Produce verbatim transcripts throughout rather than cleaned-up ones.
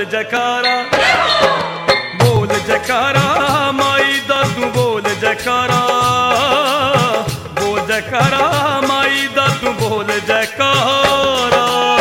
जयकारा, बोल जयकारा माई दा तू बोल जयकारा, बोल जयकारा माई दा तू बोल जयकारा।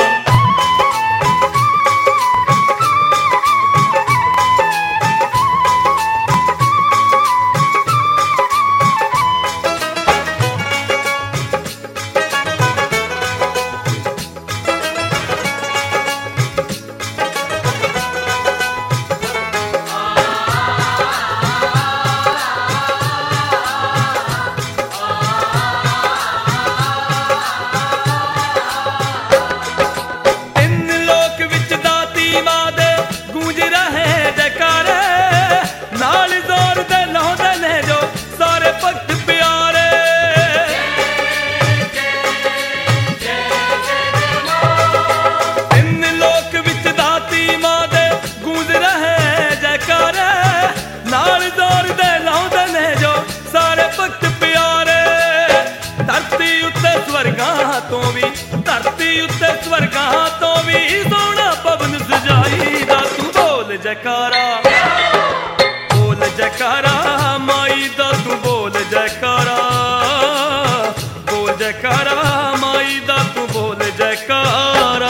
तो भी धरती उत्ते स्वर्गां तो भी सोना पवन सजाई दा तू बोल जयकारा, बोल जयकारा माई दा तू बोल जयकारा, बोल जयकारा माई दा तू बोल जयकारा।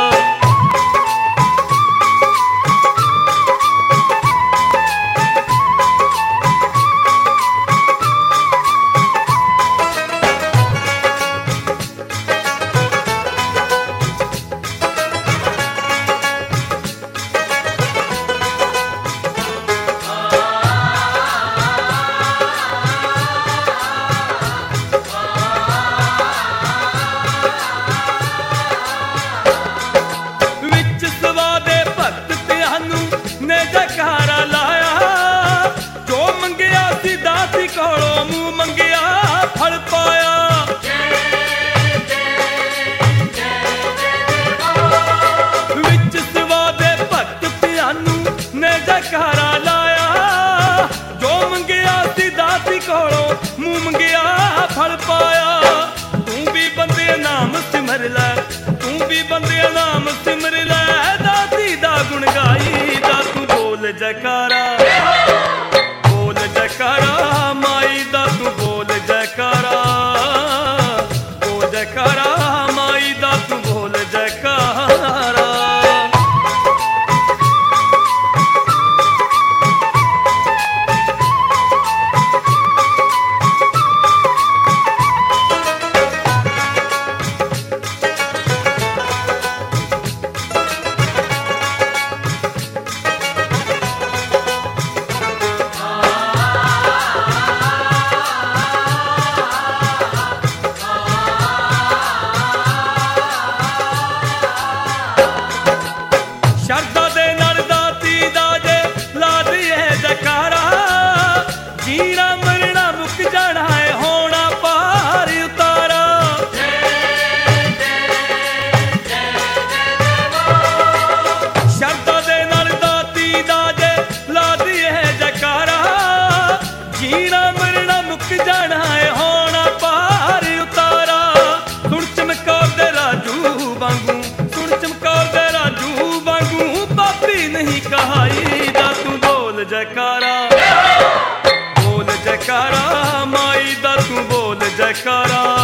मुंह मंगिया फल पाया, तू भी बंदे नाम सिमर लै, तू भी बंदे नाम सिमर लै, दाती दा गुण गाई दा तू बोल जयकारा, बोल जयकारा माई दा तू बोल जयकारा, बोल जयकारा माई दा तू बोल जयकारा। शरदा दे नाल दाती दा जे ला दिए जयकारा, जीना मरना मुक जाना है होना पार उतारा। शरदा दे नाल दाती दा जे ला दिए जयकारा, जीना मरना मुक जाना है होना पार उतारा। सुन चमकौर दे राजू वांगू, सुन चमकौर दे राजू नहीं कहाई दा तू बोल जयकारा, बोल जयकारा माई दा तू बोल जयकारा।